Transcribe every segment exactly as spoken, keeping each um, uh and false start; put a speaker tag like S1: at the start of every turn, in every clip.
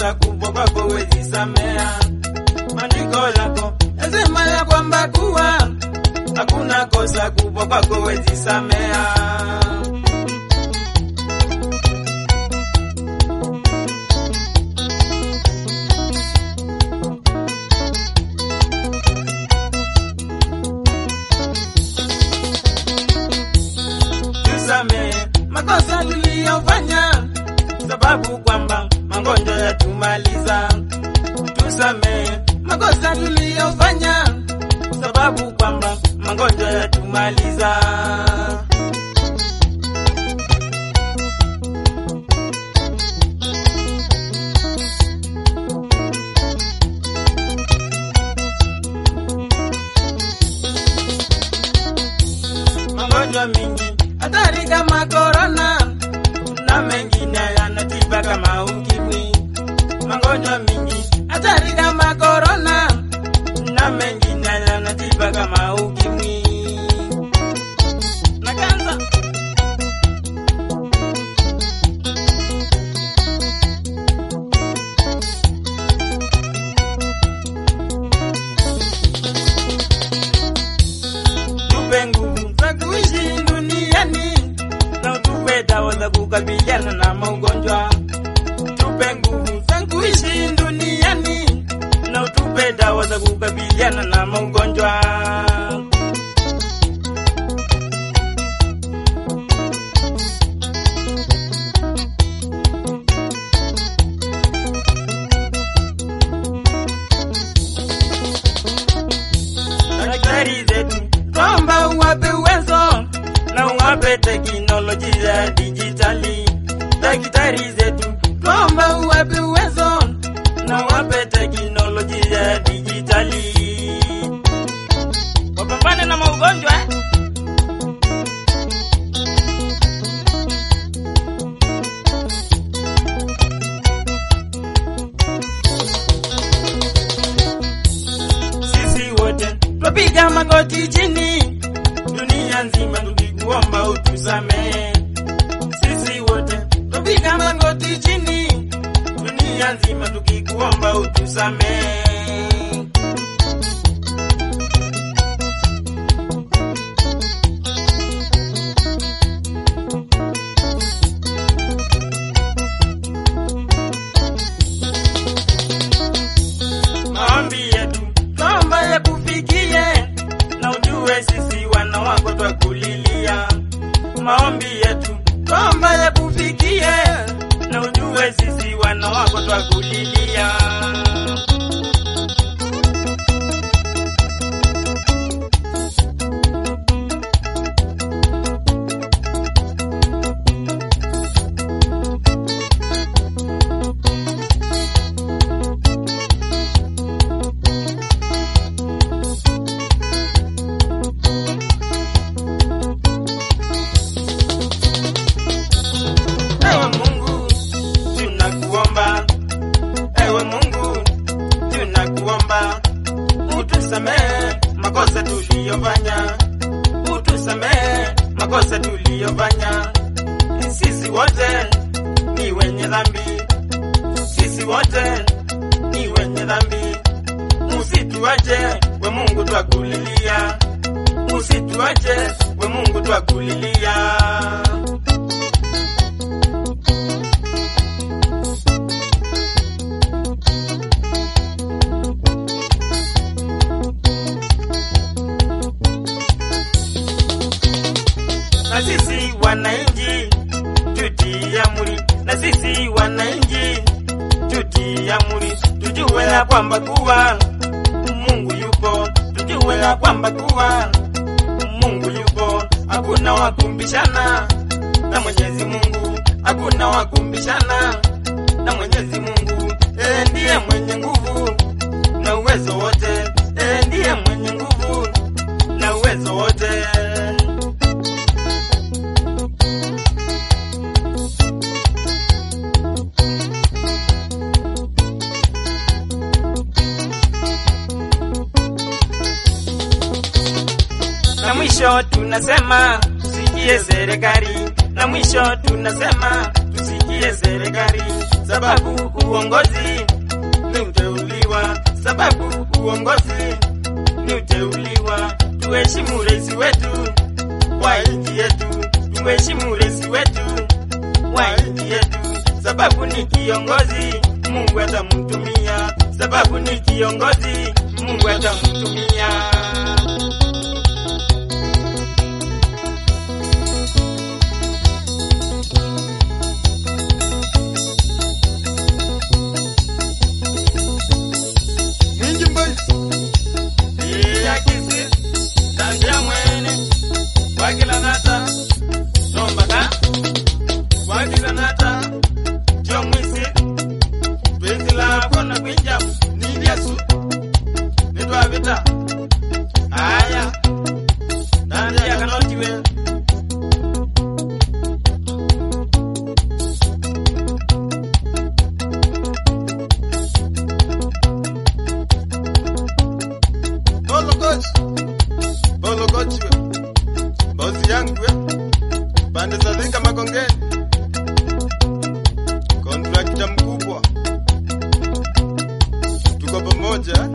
S1: kosa kubwa kwako huwezi samea. Maandiko lako yasema ya kwamba kuwa hakuna kosa kubwa kwako huwezi samea. Tusamehe makosa tuliyofanya, sababu kwamba magonjwa yatumaliza. Tusamehe makosa tuliyofanya, sababu kwamba magonjwa yatumaliza. Magonjwa mingi hatari kama corona na mengine yanatiba kama ukimwi. Magonjwa mingi hatari kama corona na mengine yanatiba kama ukimwi na kansa. Tupe nguvu za kuishi duniani na tupe dawa za kukabiliana na magonjwa. Tupe nguvu za kuishi duniani na tupe dawa za kukabiliana na magonjwa. Daktari zetu kwamba uwape uwezo na uwape teknolojia ya dijitali. Daktari zetu kwamba uwape uwezo na uwape teknolojia ya dijitali. Wapambane na magonjwa. Sisi wote tupiga magoti chini, dunia nzima tukikuomba utusamehe. Sisi wote tupiga magoti chini, dunia nzima tukikuomba utusamehe. Maombi yetu kwamba yakufikie na ujue sisi wana wako twakulilia. Maombi yetu kwamba yakufikie na ujue sisi wana wako twakulilia. Ewe Mungu tunakuomba, ewe Mungu tunakuomba, utusamehe makosa tuliyofanya, utusamehe makosa tuliyofanya. Sisi wote ni wenye dhambi, sisi wote ni wenye dhambi. Usituache we Mungu twakulilia, usituache we Mungu twakulilia. Na sisi wananchi tutii amri, na sisi wananchi tutii amri. Tujue ya kwamba kuwa Mungu yupo, tujue ya kwamba kuwa Mungu yupo. Hakuna wakumbishana na Mwenyezi Mungu, hakuna wakumbishana na Mwenyezi Mungu. Yeye ndiye mwenye nguvu na uwezo wote, yeye ndiye mwenye nguvu na uwezo wote. Na mwisho tunasema tusikie serikali, na mwisho tunasema tusikie tusiye serikali, sababu uongozi ni uteuliwa, sababu uongozi ni uteuliwa. Tuheshimu rais wetu wa nchi yetu, tuheshimu rais wetu wa nchi yetu, sababu ni kiongozi Mungu atamtumia, sababu ni kiongozi Mungu atamtumia.
S2: Mingi boys.
S1: Iya kisi, tangia mwene, wakila nata, sombaka, wakila nata, jo mwisi, twezi la kona kwinja, nidia su, nitwa vita, aya, nandi ya kanotiwe.
S2: Bolo coach. Bolo coach we. Bosi yangu we. Pande za Thika Makongeni. Kontrakta mkubwa. Tuko pamoja.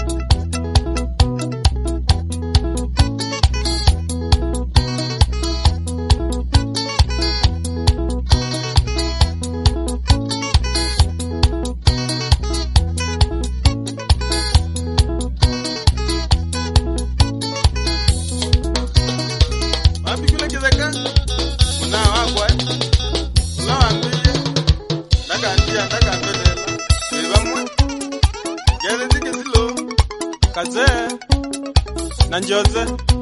S2: Wapi kule kizeka? Una wako eh? Una wambie. Ndaka ndia, ndaka mbele. Webamwe. Gele zike zilo. Kaze. Na njoze.